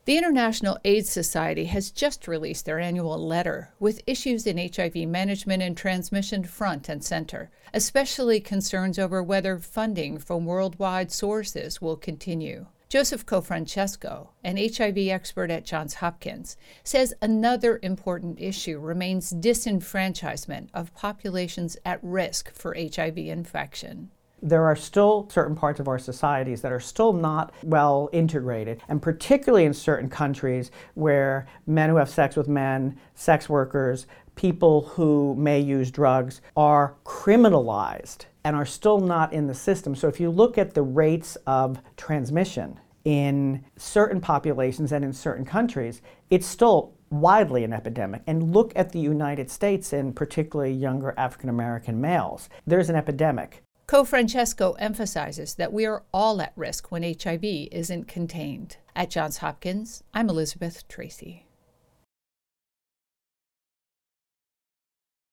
The International AIDS Society has just released their annual letter with issues in HIV management and transmission front and center, especially concerns over whether funding from worldwide sources will continue. Joseph Cofrancesco, an HIV expert at Johns Hopkins, says another important issue remains disenfranchisement of populations at risk for HIV infection. There are still certain parts of our societies that are still not well integrated, and particularly in certain countries where men who have sex with men, sex workers, people who may use drugs are criminalized and are still not in the system. So if you look at the rates of transmission in certain populations and in certain countries, it's still widely an epidemic. And look at the United States and particularly younger African American males. There's an epidemic. Cofrancesco emphasizes that we are all at risk when HIV isn't contained. At Johns Hopkins, I'm Elizabeth Tracy.